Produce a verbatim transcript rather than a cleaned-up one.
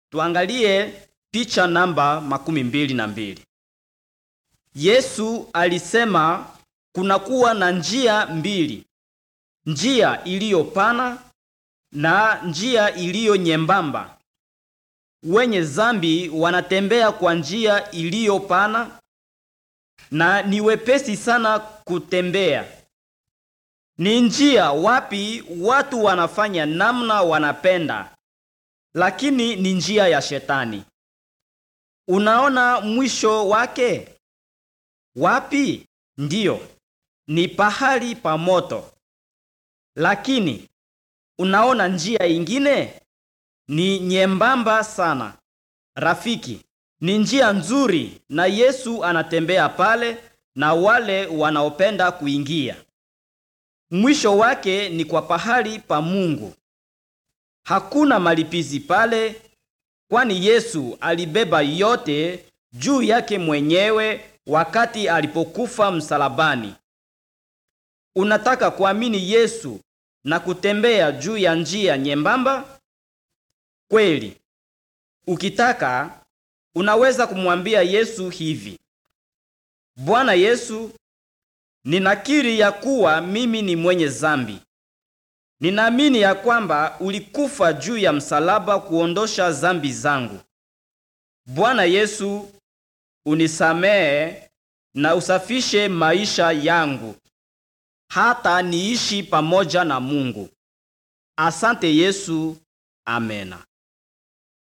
Tuangalie picha namba makumi mbili na mbili. Yesu alisema kunakuwa na njia mbili, njia iliyo pana na njia iliyo nyembamba. Wenye zambi wanatembea kwa njia iliyo pana na ni wepesi sana kutembea. Ni njia wapi watu wanafanya namna wanapenda, lakini ni njia ya Shetani. Unaona mwisho wake wapi? Ndiyo, ni pahali pa moto. Lakini unaona njia ingine ni nyembamba sana. Rafiki, ni njia nzuri na Yesu anatembea pale na wale wanaopenda kuingia. Mwisho wake ni kwa pahali pa Mungu. Hakuna malipizi pale, kwani Yesu alibeba yote juu yake mwenyewe wakati alipokufa msalabani. Unataka kuamini Yesu na kutembea juu ya njia nyembamba? Kweli. Ukitaka, unaweza kumwambia Yesu hivi: Bwana Yesu, ninakiri ya kuwa mimi ni mwenye zambi. Ninaamini ya kwamba ulikufa juu ya msalaba kuondosha zambi zangu. Bwana Yesu, unisamehe na usafishe maisha yangu, hata niishi pamoja na Mungu. Asante Yesu. Amena.